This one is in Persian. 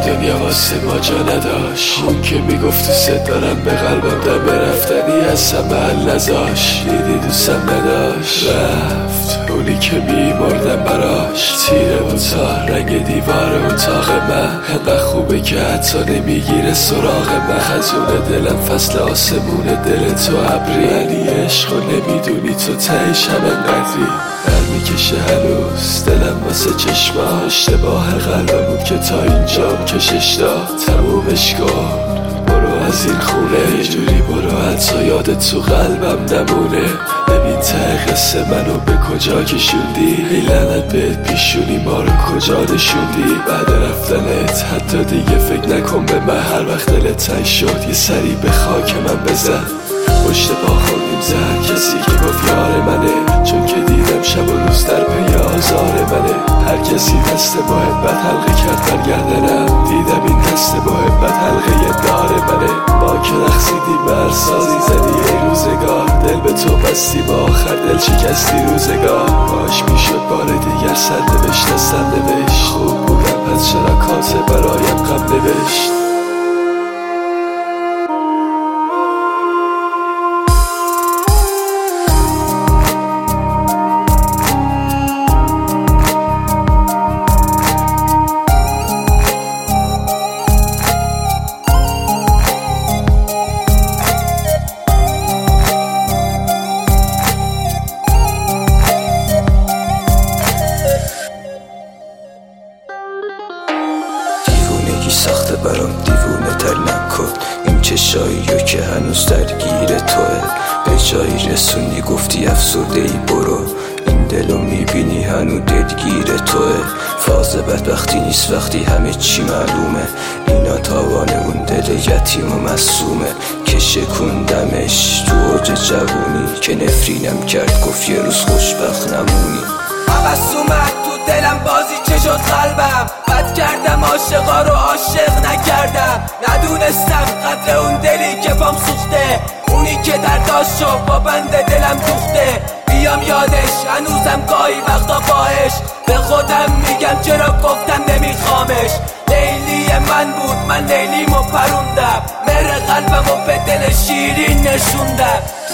دنیا واسه ما جا نداشت. اون که میگفت دوست دارم به قلبم دم رفتنی اصلا محل نذاش. دیدی دوستم نداشت رفت اونی که میمردم براش. تیره و تا رنگ دیوار اتاق من انقدر خوبه که حتی نمیگیره سراغ من. خزون دلم فصل آسمون دل تو ابری. ولی عشق و نمیدونی تو تهش هم انقدری. میکشه هنوز دلم واسه چشما. اشتباه قلبم بود که تا اینجام کشش داد. تمومش کن برو از این خونه. یه جوری برو حتی یادت تو قلبم نمونه. ببین ته قصه منو به کجا کشوندی. ای لعنت بهت پیشونی ما رو کجا نشوندی. بعد رفتنت حتی دیگه فکر نکن به من. هر وقت دلت تنگ شد یه سری به خاک من بزن. پشت پا خوردیم زد کسی که گفت یار منه. چون که دیدم شب و روز در پی آزار منه. هر کسی دست محبت حلقه کرد برگردنم. دیدم این دست محبت حلقه دار منه. ما که رقصیدیم بر سازی زدی ای روزگار. دل به تو بستی با آخر دل شکستی روزگار. باش میشد بار دیگر سر نوشت دستم نوشت. خوب بودم پس چرا کاسه برایم غم نوشت. سخته برام دیوونه تر نکن. این چشاییو که هنوز درگیر توه. به جایی رسونی گفتی افسرده ای برو. این دلو میبینی هنو دلگیر توه. فاز بدبختی نیست وقتی همه چی معلومه. اینا تاوان اون دل یتیم و مصومه که شکوندمش تو اوج جوونی. که نفرینم کرد گفت یه روز خوشبخت نمونی. عباس اومد تو دلم بازی چه شد قلبم. بد کردم عاشقا رو عاشق نکردم. ندونستم قدر اون دلی که پام سوخته. اونی که درداش شد با بند دلم دوخته. بیام یادش هنوزم گاهی وقتا باش. به خودم میگم چرا گفتم نمیخوامش. لیلی من بود من لیلیمو پروندم. مهر قلبمو به دل شیرین نشوندم.